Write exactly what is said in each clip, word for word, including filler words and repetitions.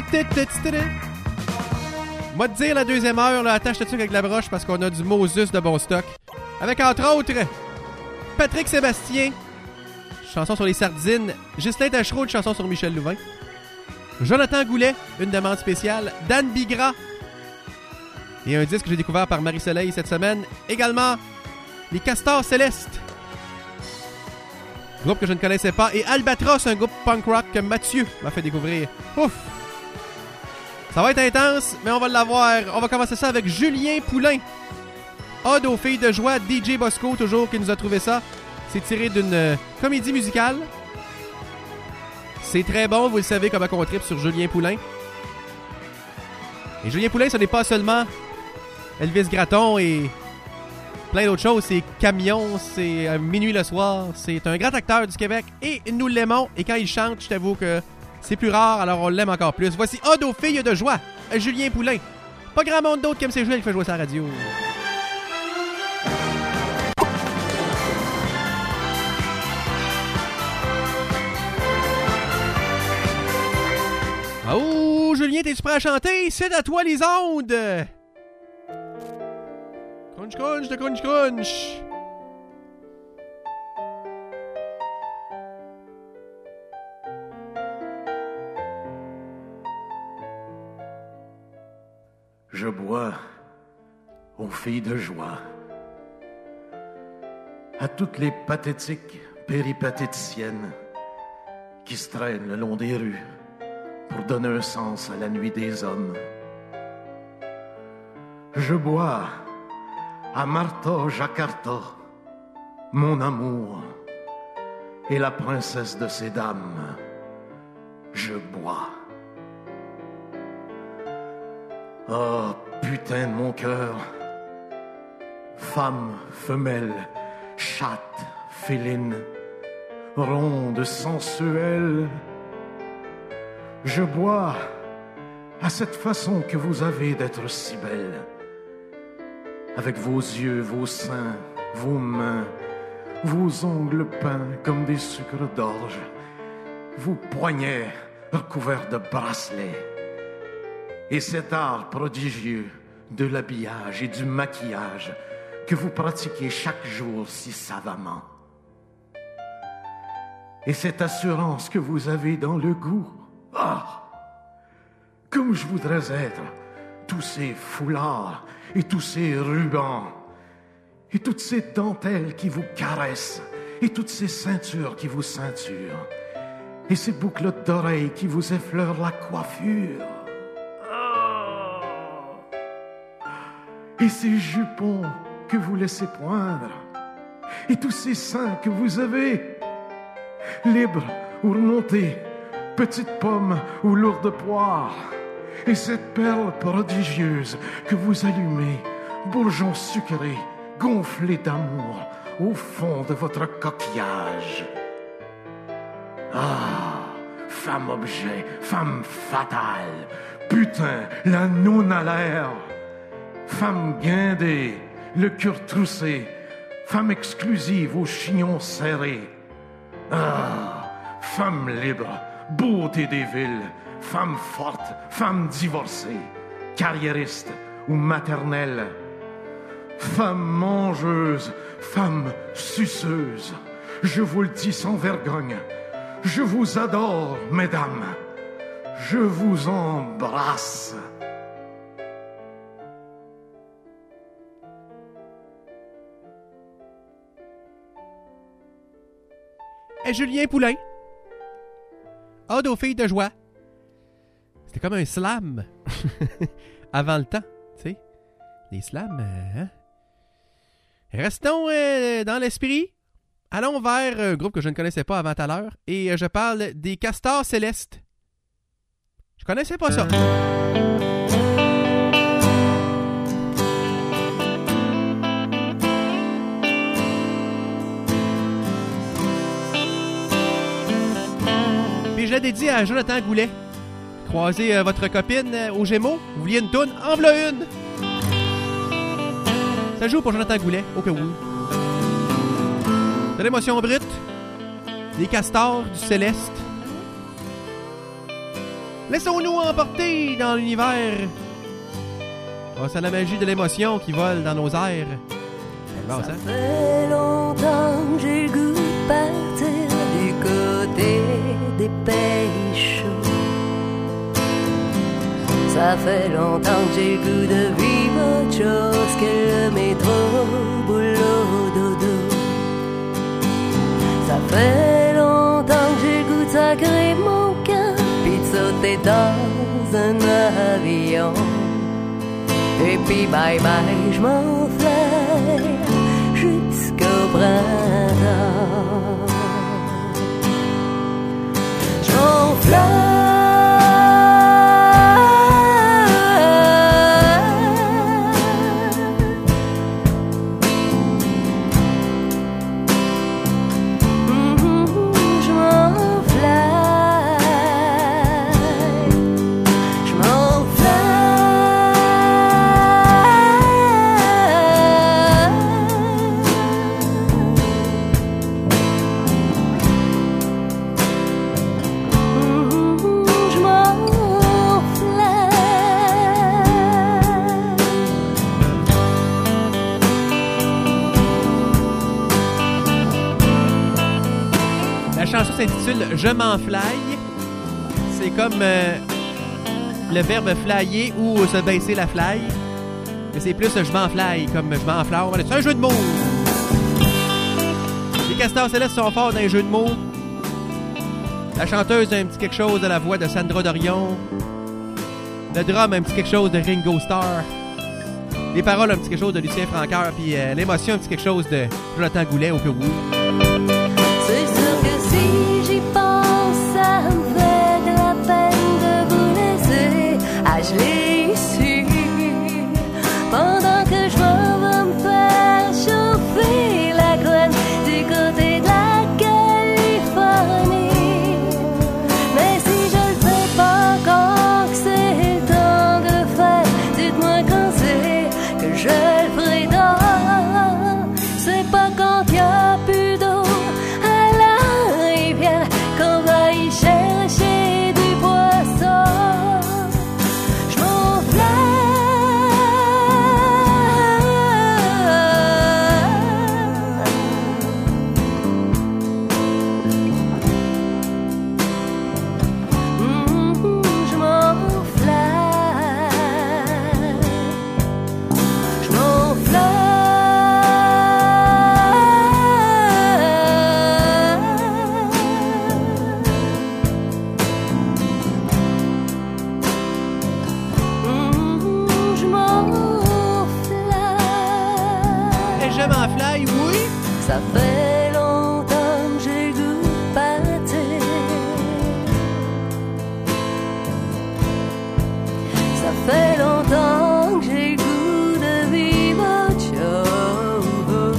Moi te dire la deuxième heure, là, attache le truc avec la broche parce qu'on a du Moses de bon stock. Avec entre autres Patrick Sébastien, chanson sur les sardines. Ghislain Tachereau, une chanson sur Michel Louvain. Jonathan Goulet, une demande spéciale. Dan Bigra. Et un disque que j'ai découvert par Marie-Soleil cette semaine. Également, les Castors Célestes. Groupe que je ne connaissais pas. Et Albatros, un groupe punk rock que Mathieu m'a fait découvrir. Ouf! Ça va être intense, mais on va l'avoir. On va commencer ça avec Julien Poulain. Ode aux filles de joie, D J Bosco, toujours, qui nous a trouvé ça. C'est tiré d'une euh, comédie musicale. C'est très bon, vous le savez, comment on tripe sur Julien Poulain. Et Julien Poulain, ce n'est pas seulement Elvis Gratton et plein d'autres choses. C'est Camion, c'est euh, Minuit le soir. C'est un grand acteur du Québec et nous l'aimons. Et quand il chante, je t'avoue que c'est plus rare, alors on l'aime encore plus. Voici Ode aux filles de joie, Julien Poulain. Pas grand monde d'autre qui aime ces jeux, il fait jouer sa radio. Oh, Julien, t'es-tu prêt à chanter? C'est à toi les ondes! Crunch, crunch, de crunch, crunch! Je bois aux filles de joie, à toutes les pathétiques péripatéticiennes qui se traînent le long des rues pour donner un sens à la nuit des hommes. Je bois à Martha Jakarta, mon amour, et la princesse de ces dames. Je bois. Oh, putain de mon cœur, femme, femelle, chatte, féline, ronde, sensuelle, je bois à cette façon que vous avez d'être si belle, avec vos yeux, vos seins, vos mains, vos ongles peints comme des sucres d'orge, vos poignets recouverts de bracelets, et cet art prodigieux de l'habillage et du maquillage que vous pratiquez chaque jour si savamment. Et cette assurance que vous avez dans le goût. Ah! Comme je voudrais être tous ces foulards et tous ces rubans et toutes ces dentelles qui vous caressent et toutes ces ceintures qui vous ceinturent et ces bouclettes d'oreilles qui vous effleurent la coiffure. Et ces jupons que vous laissez poindre, et tous ces seins que vous avez, libres ou remontés, petites pommes ou lourdes poires, et cette perle prodigieuse que vous allumez, bourgeon sucré, gonflé d'amour, au fond de votre coquillage. Ah, femme objet, femme fatale, putain, la non à l'air. Femme guindée, le cœur troussé, femme exclusive aux chignons serrés. Ah, femme libre, beauté des villes, femme forte, femme divorcée, carriériste ou maternelle, femme mangeuse, femme suceuse. Je vous le dis sans vergogne, je vous adore, mesdames, je vous embrasse. Et Julien Poulain. Ode aux filles de joie. C'était comme un slam. Avant le temps, tu sais. Les slams, euh, hein? Restons euh, dans l'esprit. Allons vers un groupe que je ne connaissais pas avant tout à l'heure. Et euh, je parle des Castors Célestes. Je connaissais pas ça. Je l'ai dédié à Jonathan Goulet. Croisez euh, votre copine euh, aux Gémeaux. Vous vouliez une toune? En v'là une! Ça joue pour Jonathan Goulet, au cas où. De l'émotion brute. Des Castors du Céleste. Laissons-nous emporter dans l'univers. Oh, c'est la magie de l'émotion qui vole dans nos airs. Bon, ça, ça fait longtemps que j'ai le goût de partir du côté des pays chauds. Ça fait longtemps que j'ai le goût de vivre autre chose que le métro, boulot, dodo. Ça fait longtemps que j'ai le goût de sacrer mon camp pis de sauter dans un avion. Et puis bye bye, je m'enflamme jusqu'au printemps. Je m'enflamme. La chanson s'intitule « Je m'enflaille ». C'est comme euh, le verbe flyer ou se baisser la fly. Mais c'est plus « je m'enflaille » comme « je m'enflamme ». C'est un jeu de mots. Les Castors Célestes sont forts dans les jeux de mots. La chanteuse a un petit quelque chose de la voix de Sandra Dorion. Le drum a un petit quelque chose de Ringo Starr. Les paroles un petit quelque chose de Lucien Francoeur. Puis euh, l'émotion un petit quelque chose de Jonathan Goulet au Pérou. C'est sûr que si j'y pense, ça me fait de la peine de vous laisser à geler ici. Pendant que je m'en vais me faire chauffer la couenne du côté de la Californie. Mais si je le fais pas quand c'est le temps de faire, dites-moi quand c'est que je le ferai dans. C'est pas quand il y a plus d'eau qu'on va y chercher du poisson. Je m'enflamme. Mmh, je m'enflamme. Je m'enflamme. Je m'enflaille, oui. Ça fait longtemps que j'ai le goût de partir. Ça fait longtemps que j'ai le goût de vivre autre chose.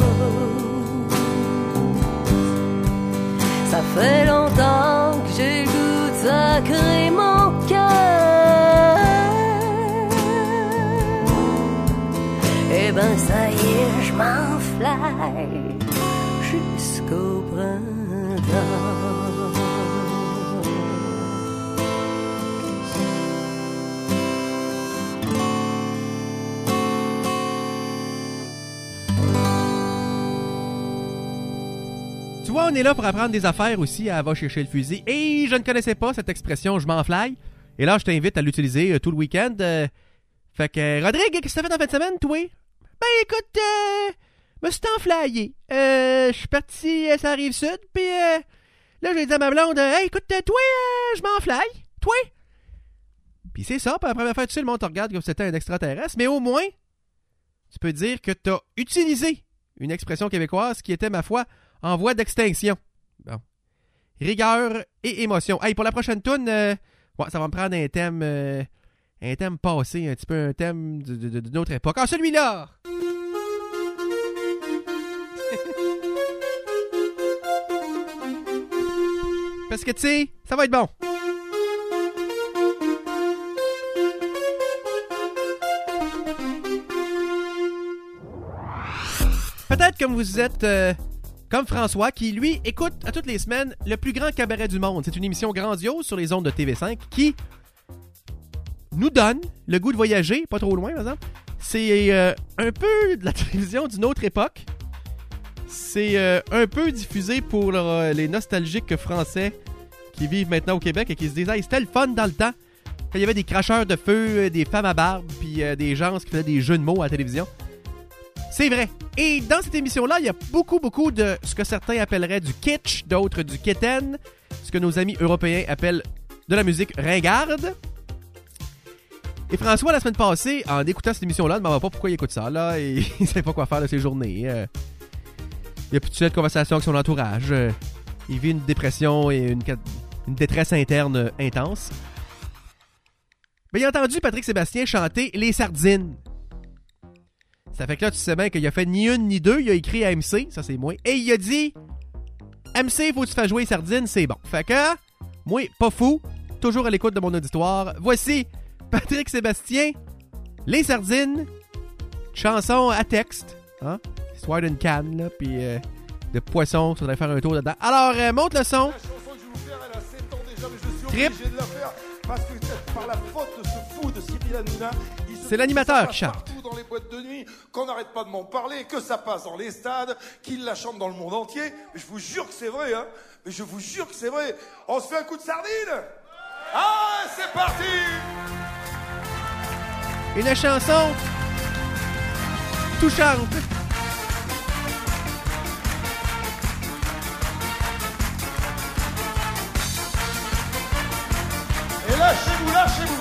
Ça fait longtemps que j'ai le goût de sacrer mon cœur. Eh ben ça y est, je m'enflaille jusqu'au printemps. Tu vois, on est là pour apprendre des affaires aussi à Va chercher le fusil. Et je ne connaissais pas cette expression « je m'enflaille ». Et là, je t'invite à l'utiliser euh, tout le week-end. Euh, fait que, euh, Rodrigue, qu'est-ce que t'as fait en fin de semaine, toi? Ben, écoute, euh, me suis enflaillé. Euh, je suis parti à la Rive-Sud, puis euh, là, j'ai dit à ma blonde, euh, « Hey, écoute, toi, euh, je m'enflaille. Toi? » Puis c'est ça, puis la première fois, tu sais, le monde te regarde comme si c'était un extraterrestre, mais au moins, tu peux dire que t'as utilisé une expression québécoise qui était, ma foi, en voie d'extinction. Bon. Rigueur et émotion. Hey, pour la prochaine toune, euh, ouais, ça va me prendre un thème... Euh, un thème passé, un petit peu un thème de, de, de, d'une autre époque. Ah, celui-là! Parce que, tu sais, ça va être bon. Peut-être comme vous êtes... Euh, comme François, qui, lui, écoute à toutes les semaines le plus grand cabaret du monde. C'est une émission grandiose sur les ondes de T V cinq qui... nous donne le goût de voyager, pas trop loin par exemple. C'est euh, un peu de la télévision d'une autre époque. C'est euh, un peu diffusé pour euh, les nostalgiques français qui vivent maintenant au Québec et qui se disent hey, c'était le fun dans le temps. Quand il y avait des cracheurs de feu, des femmes à barbe, puis euh, des gens qui faisaient des jeux de mots à la télévision. C'est vrai. Et dans cette émission-là, il y a beaucoup, beaucoup de ce que certains appelleraient du kitsch, d'autres du kitten, ce que nos amis européens appellent de la musique ringarde. Et François, la semaine passée, en écoutant cette émission-là, ne demandait pas pourquoi il écoute ça, là, et il ne savait pas quoi faire de ses journées. Euh, il n'y a plus de sujet de conversation avec son entourage. Euh, il vit une dépression et une, une détresse interne euh, intense. Mais il a entendu Patrick Sébastien chanter Les Sardines. Ça fait que là, tu sais bien qu'il a fait ni une ni deux. Il a écrit à M C, ça c'est moi. Et il a dit M C, faut que tu fasses jouer les sardines, c'est bon. Fait que, moi, pas fou, toujours à l'écoute de mon auditoire. Voici Patrick Sébastien, Les Sardines, chanson à texte, hein? Histoire d'une canne, là, pis euh, de poisson, tu voudrais faire un tour dedans. Alors, euh, monte le son. La chanson que je vais vous faire, elle a sept ans déjà, mais je suis Trip. obligé de la faire parce que par la faute de ce fou de Cyril Hanouna, il se C'est l'animateur passe qui chante. partout dans les boîtes de nuit, qu'on n'arrête pas de m'en parler, que ça passe dans les stades, qu'il la chante dans le monde entier. Mais je vous jure que c'est vrai, hein. Mais je vous jure que c'est vrai. On se fait un coup de sardine. Ah, c'est parti. Une chanson touchante. Et lâchez-vous, lâchez-vous.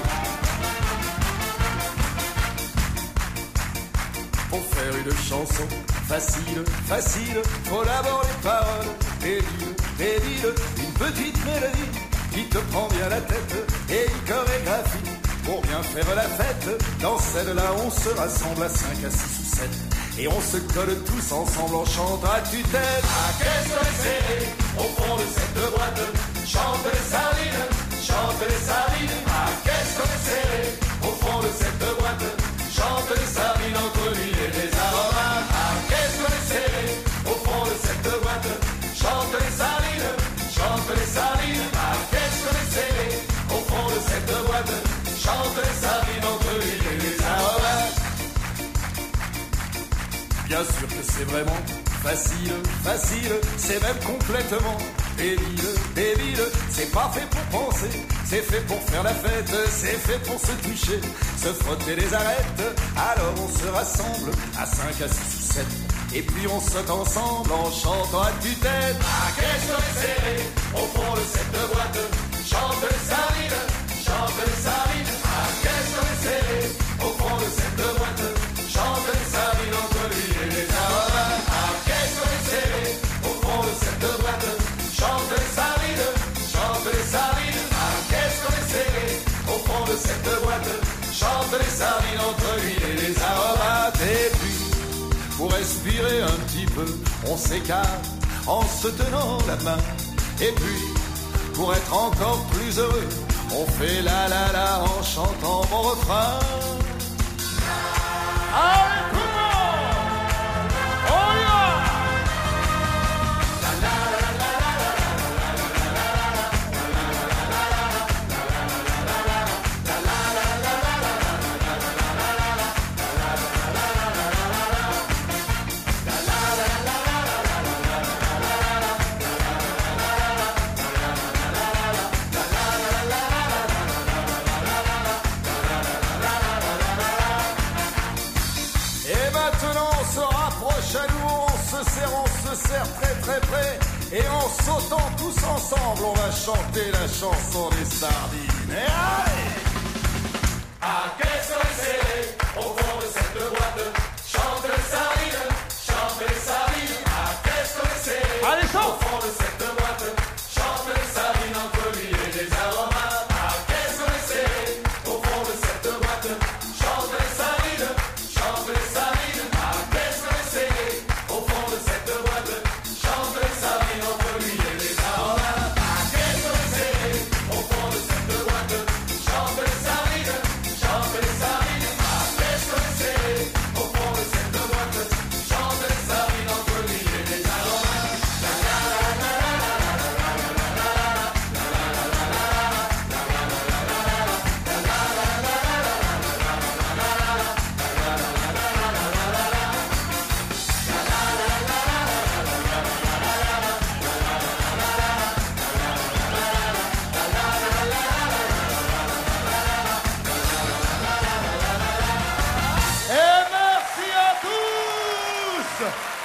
Pour faire une chanson facile, facile, faut d'abord les paroles, et l'île, et l'île, une petite mélodie qui te prend bien la tête, et une chorégraphie pour bien faire la fête. Dans celle-là, on se rassemble à cinq, à six ou sept, et on se colle tous ensemble, on chante à tue-tête. À qu'est-ce que c'est au fond de cette boîte, chante les sardines, chante les sardines. À qu'est-ce que c'est au fond de cette boîte, chante les sardines entre l'huile et les aromates. À qu'est-ce que c'est au fond de cette boîte, chante les sardines, chante les sardines. À qu'est-ce que c'est au fond de cette boîte, chante les sardines entre l'huile et les aromates. Bien sûr que c'est vraiment facile, facile, c'est même complètement débile, débile. C'est pas fait pour penser, c'est fait pour faire la fête, c'est fait pour se toucher, se frotter les arêtes. Alors on se rassemble à cinq, à six ou sept, et puis on saute ensemble en chantant à tue-tête. Ah, qu'est-ce que c'est au fond de cette boîte, chante les sardines, chante les sardines. Ah, qu'est-ce que c'est au fond de cette boîte, chante les sardines entre l'huile et les aromates. Ah, qu'est-ce que c'est au fond de cette boîte, chante les sardines, chante les sardines. Ah, qu'est-ce que c'est au fond de cette boîte, chante les sardines entre l'huile et les aromates. Et puis, pour respirer un petit peu, on s'écarte en se tenant la main. Et puis, pour être encore plus heureux, on fait la la la en chantant mon refrain. Allez, comment on y va. On se serre très très près, et en sautant tous ensemble, on va chanter la chanson des sardines. Et allez! Ah, qu'est-ce que c'est au fond de cette boîte, chante les sardines, chante les sardines. Ah, qu'est-ce que c'est allez, au fond de cette boîte, chante les sardines entre l'huile et les aromates. Ah, qu'est-ce que c'est au fond de cette boîte, chante les sardines, chante les sardines. Ah, qu'est-ce que c'est au fond de cette boîte, chante les sardines entre l'huile et les aromates. Ah, qu'est-ce que c'est au fond de cette boîte, chante les sardines, chante les sardines. Ah, qu'est-ce que c'est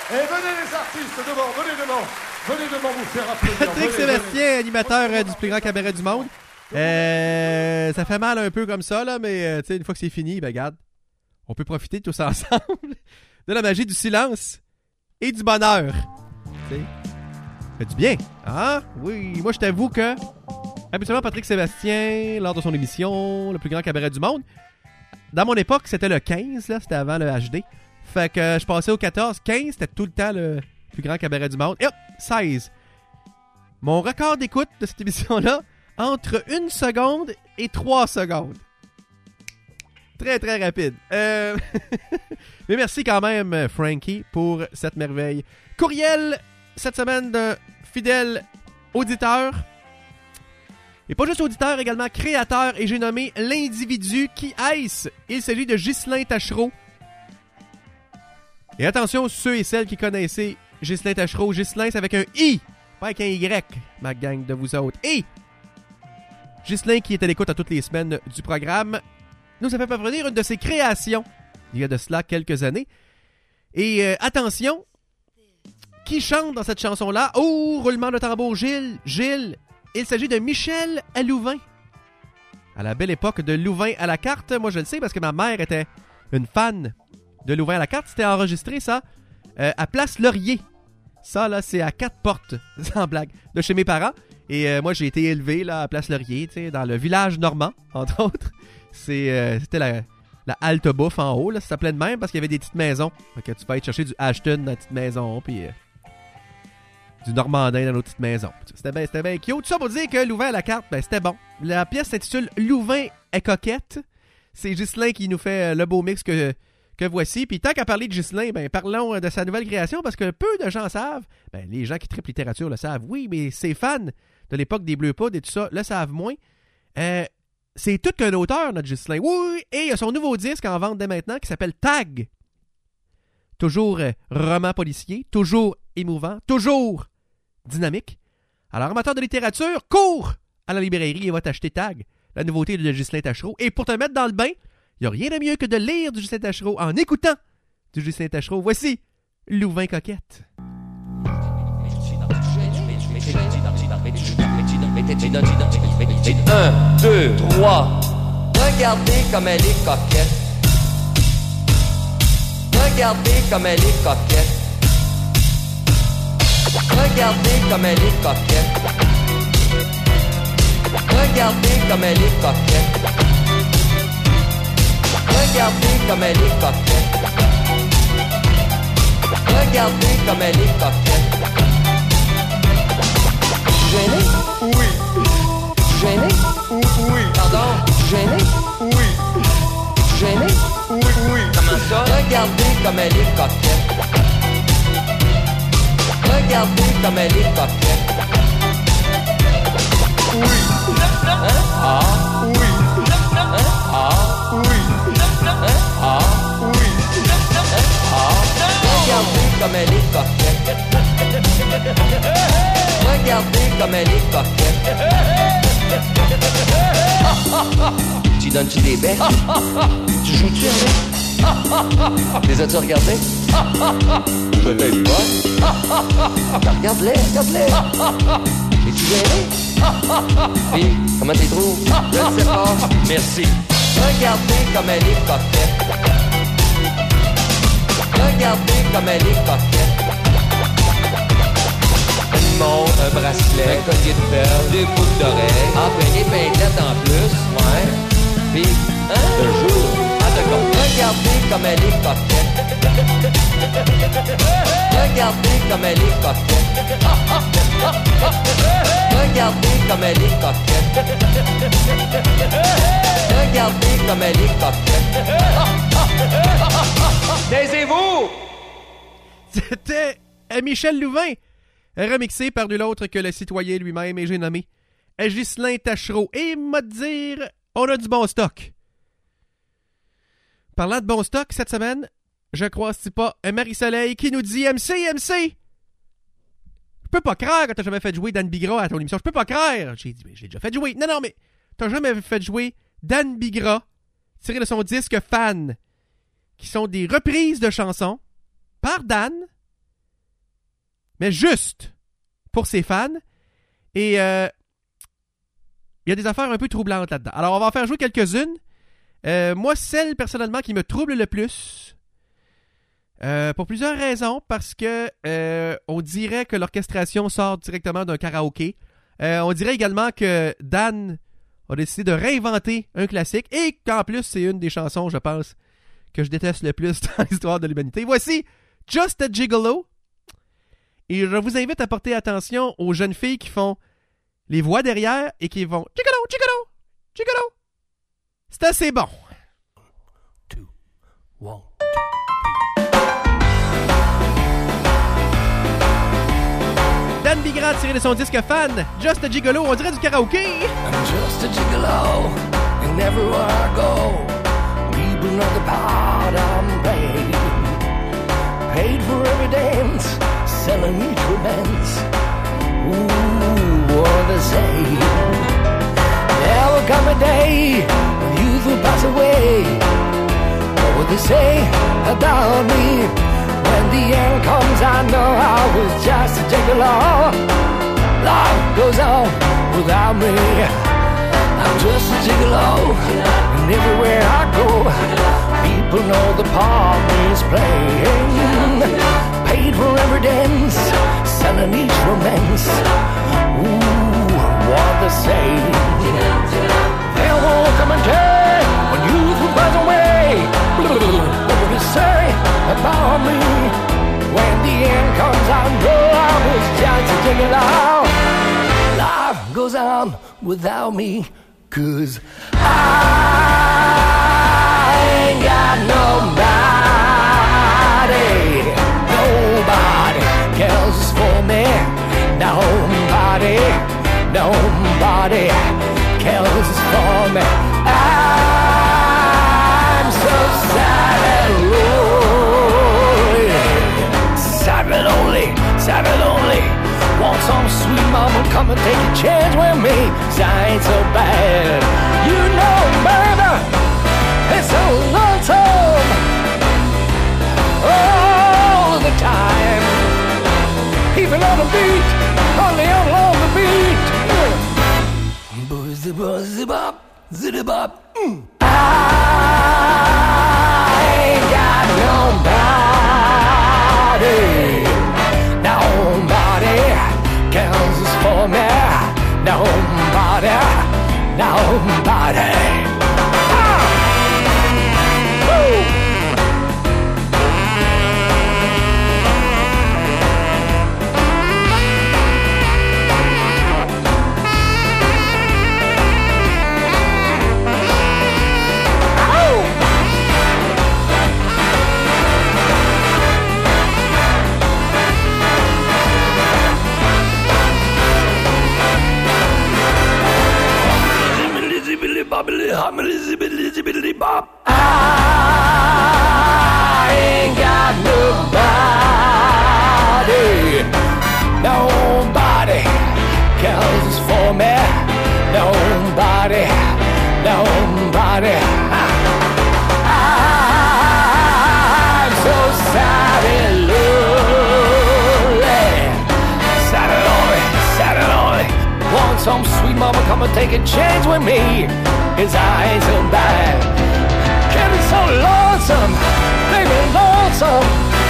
Et venez les artistes devant, venez devant. Venez devant vous faire applaudir. Patrick venez, Sébastien, venez. animateur euh, du plus grand cabaret du monde. Euh, ça fait mal un peu comme ça, là, mais euh, tu sais, une fois que c'est fini, ben regarde, on peut profiter tous ensemble de la magie du silence et du bonheur. Tu sais, ça fait du bien, hein? Oui, moi je t'avoue que habituellement Patrick Sébastien, lors de son émission Le plus grand cabaret du monde, dans mon époque, c'était le quinze, là, c'était avant le H D. Fait que euh, je passais au quatorze, quinze, c'était tout le temps le plus grand cabaret du monde. Et hop, seize. Mon record d'écoute de cette émission-là, entre une seconde et trois secondes. Très, très rapide. Euh... Mais merci quand même, Frankie, pour cette merveille. Courriel, cette semaine, d'un fidèle auditeur. Et pas juste auditeur, également créateur. Et j'ai nommé l'individu qui est-ce. Il s'agit de Ghislain Tachereau. Et attention, ceux et celles qui connaissaient Ghislain Tachereau. Ghislain, c'est avec un I, pas avec un Y, ma gang de vous autres. Et Ghislain, qui est à l'écoute à toutes les semaines du programme, nous a fait parvenir une de ses créations, il y a de cela quelques années. Et euh, attention, qui chante dans cette chanson-là? Oh, roulement de tambour, Gilles, Gilles. Il s'agit de Michel à Louvain. À la belle époque de Louvain à la carte, moi je le sais parce que ma mère était une fan de Louvain à la carte. C'était enregistré, ça, euh, à Place Laurier. Ça, là, c'est à quatre portes, sans blague, de chez mes parents. Et euh, moi, j'ai été élevé là, à Place Laurier, tu sais, dans le village normand, entre autres. C'est, euh, c'était la, la halte bouffe en haut, là, ça s'appelait de même parce qu'il y avait des petites maisons. Fait que tu vas aller chercher du Ashton dans la petite maison, puis euh, du Normandin dans nos petites maisons. C'était bien, c'était bien cute. Tout ça pour dire que Louvain à la carte, ben, c'était bon. La pièce s'intitule Louvain est coquette. C'est Ghislain qui nous fait euh, le beau mix que... que voici. Puis tant qu'à parler de Ghislain, ben parlons de sa nouvelle création parce que peu de gens savent. Ben les gens qui trippent littérature le savent, oui, mais ses fans de l'époque des Bleus Poudres et tout ça le savent moins. Euh, c'est tout qu'un auteur, notre Ghislain. Oui, et il y a son nouveau disque en vente dès maintenant qui s'appelle Tag. Toujours euh, roman policier, toujours émouvant, toujours dynamique. Alors, amateur de littérature, cours à la librairie et va t'acheter Tag, la nouveauté de Ghislain Tachereau. Et pour te mettre dans le bain, il n'y a rien de mieux que de lire du Ghislain Tachereau en écoutant du Ghislain Tachereau. Voici Louvain coquette. Un, deux, trois. Regardez comme elle est coquette. Regardez comme elle est coquette. Regardez comme elle est coquette. Regardez comme elle est coquette. Regardez comme elle est coquette. Regardez comme elle est coquette. Gêné? Oui, Gêné? oui, Pardon? Gêné? oui, Gêné? oui, oui. Comment ça? Regardez comme elle est coquette. Regardez comme elle est coquette. Oui, Hein? Ah, oui, hein? Ah, oui, hein? Ah, oui. ah. Regardez comme elle est coquette. Regardez comme elle est coquette. Tu donnes-tu des becs? Tu joues-tu avec? Les as-tu regardés? Peut-être pas. Regarde-les, regarde-les. Es-tu gêné? Puis, comment t'es trouves? Je ne sais pas. Merci. Regardez comme elle est coquette. Regardez comme elle est coquette. Une montre, un bracelet, un collier de perles, deux boucles d'oreilles, ah, ben des pinglettes en plus, ouais. Puis, hein? Un jour, ah d'accord. Regardez comme elle est coquette. Regardez comme elle est coquette. Regardez comme elle est coquette. Regardez comme elle est coquette. Taisez-vous! C'était Michel Louvain, remixé par nul autre que le citoyen lui-même, et j'ai nommé Ghislain Tachereau. Et m'a dire, on a du bon stock. Parlant de bon stock, cette semaine, je crois c'est pas Marie-Soleil qui nous dit « M C, M C! » Je peux pas croire que t'as jamais fait jouer Dan Bigra à ton émission. Je peux pas croire. J'ai dit « Mais j'ai déjà fait jouer. » Non, non, mais t'as jamais fait jouer Dan Bigra, tiré de son disque Fan, qui sont des reprises de chansons par Dan, mais juste pour ses fans. Et il euh, y a des affaires un peu troublantes là-dedans. Alors, on va en faire jouer quelques-unes. Euh, moi, celle, personnellement, qui me trouble le plus, euh, pour plusieurs raisons, parce que euh, on dirait que l'orchestration sort directement d'un karaoké. Euh, on dirait également que Dan a décidé de réinventer un classique et qu'en plus, c'est une des chansons, je pense, que je déteste le plus dans l'histoire de l'humanité. Voici Just a Gigolo. Et je vous invite à porter attention aux jeunes filles qui font les voix derrière et qui vont Gigolo, Gigolo, Gigolo. C'est assez bon. Two, one. Dan Bigra tiré de son disque Fan, Just a Gigolo, on dirait du karaoké. I'm just a gigolo, and everywhere I go, people know the part I'm playing. Paid for every dance, selling each romance. Ooh, what they say. There will come a day when youth will pass away. What will they say about me? When the end comes, I know I was just a gigolo. Life goes on without me. I'm just a gigolo, and everywhere I go, people know the part he's playing. Paid for every dance, selling each romance. Ooh, what they say. There will come a day when youth will pass away. What will they say about me? When the end comes, I know I was just a gigolo. Life goes on without me, 'cause I ain't got nobody. Nobody cares for me. Nobody, nobody cares for me. I'm so sad and lonely. Sad and lonely, sad and lonely. Want some sweet mama come and take a chance with me? 'Cause I ain't so bad. You know, baby, it's so lonesome all the time. Even on the beat, only on, on the beat. Buzzy, buzzy, bop, zitty bop. Mm. I ain't got nobody. Nobody cares for me. Nobody, nobody. Ah! Woo! I ain't got nobody. Nobody cares for me. Nobody, nobody. I'm so sad and lonely. Sad and lonely, sad and lonely. Want some sweet mama come and take a chance with me? 'Cause I ain't so bad. Getting so lonesome, baby, lonesome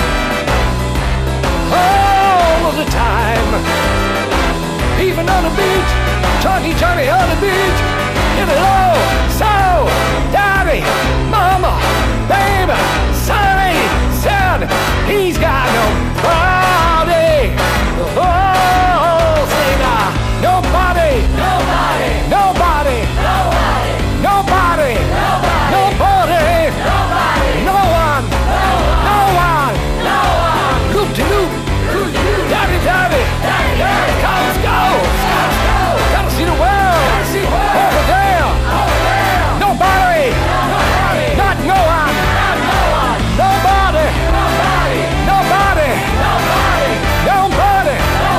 all of the time. Even on the beach, Johnny, Johnny on the beach. Get it low, so, daddy, mama, baby, sonny, son, he's got no body. Oh, say now, nobody, nobody, nobody, nobody, nobody, nobody, nobody, no one, no one, no one, loop de loop, daddy, daddy, daddy, comes go, gotta see the world, over there, nobody, not no one, nobody, nobody, nobody, nobody,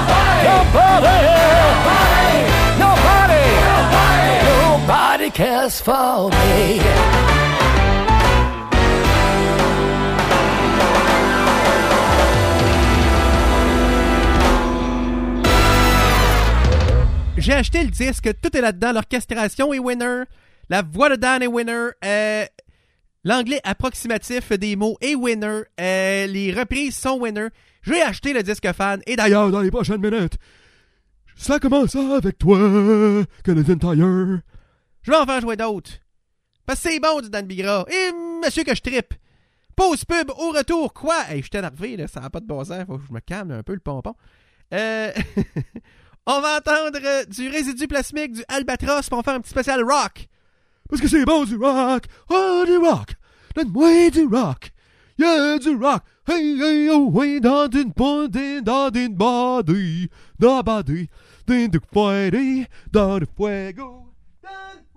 nobody, nobody cares for me. j'ai acheté le disque, tout est là-dedans. L'orchestration est winner, la voix de Dan est winner, euh, l'anglais approximatif des mots est winner, euh, les reprises sont winner. J'ai acheté le disque fan, et d'ailleurs, dans les prochaines minutes, ça commence avec toi, Canadian Tire. Je vais en faire jouer d'autres. Parce que c'est bon du Dan Bigra. Et monsieur que je trippe. Pause pub au retour. Quoi? Hey, je suis énervé, là. Ça n'a pas de bon sens. Faut que je me calme un peu le pompon. Euh... on va entendre euh, du résidu plasmique, du Albatros, pour faire un petit spécial rock. Parce que c'est bon du rock. Oh, du rock. Donne-moi du rock. Yeah, du rock. Hey, hey, oh, hey, dans une pointe, dans une body. Dans la body. Dans le fuego. Dans le fuego. Dans